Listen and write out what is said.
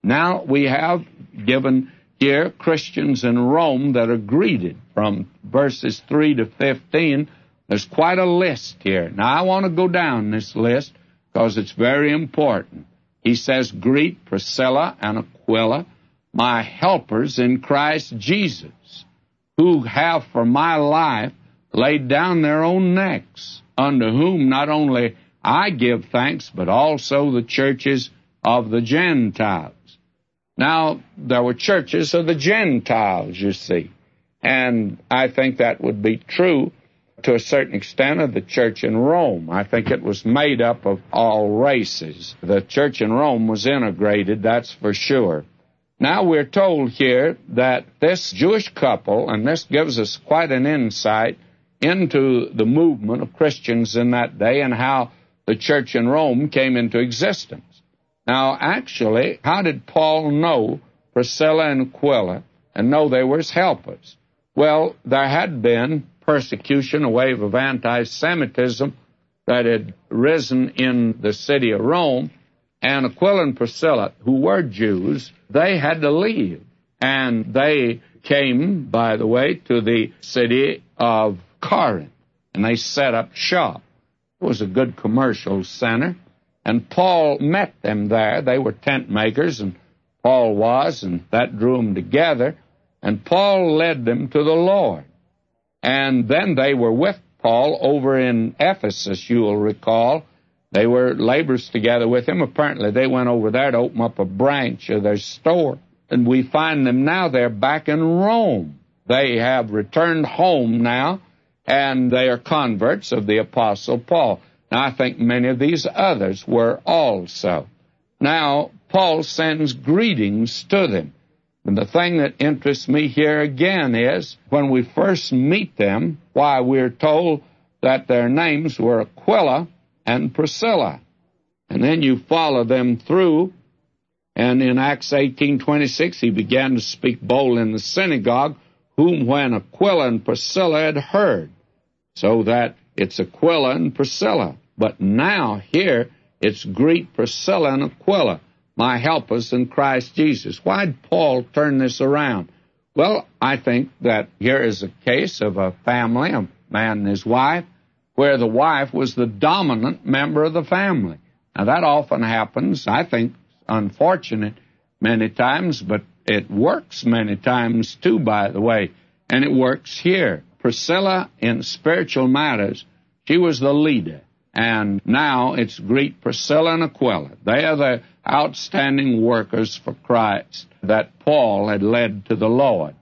Now we have given here Christians in Rome that are greeted from verses 3 to 15. There's quite a list here. Now I want to go down this list because it's very important. He says, greet Priscilla and Aquila, my helpers in Christ Jesus, who have for my life laid down their own necks, unto whom not only I give thanks, but also the churches of the Gentiles. Now, there were churches of the Gentiles, you see, and I think that would be true to a certain extent of the church in Rome. I think it was made up of all races. The church in Rome was integrated, that's for sure. Now we're told here that this Jewish couple, and this gives us quite an insight into the movement of Christians in that day and how the church in Rome came into existence. Now, actually, how did Paul know Priscilla and Aquila and know they were his helpers? Well, there had been persecution, a wave of anti-Semitism that had risen in the city of Rome, and Aquila and Priscilla, who were Jews, they had to leave. And they came, by the way, to the city of Corinth, and they set up shop. It was a good commercial center, and Paul met them there. They were tent makers, and Paul was, and that drew them together, and Paul led them to the Lord. And then they were with Paul over in Ephesus, you will recall. They were laborers together with him. Apparently, they went over there to open up a branch of their store. And we find them now, they're back in Rome. They have returned home now, and they are converts of the Apostle Paul. Now, I think many of these others were also. Now, Paul sends greetings to them. And the thing that interests me here again is, when we first meet them, why we're told that their names were Aquila and Priscilla. And then you follow them through, and in Acts 18:26, he began to speak bold in the synagogue, whom when Aquila and Priscilla had heard. So that it's Aquila and Priscilla. But now here, it's greet Priscilla and Aquila, my helpers in Christ Jesus. Why did Paul turn this around? Well, I think that here is a case of a family, a man and his wife, where the wife was the dominant member of the family. Now, that often happens, I think, unfortunate many times, but it works many times too, by the way, and it works here. Priscilla, in spiritual matters, she was the leader, and now it's greet Priscilla and Aquila. They are the outstanding workers for Christ that Paul had led to the Lord.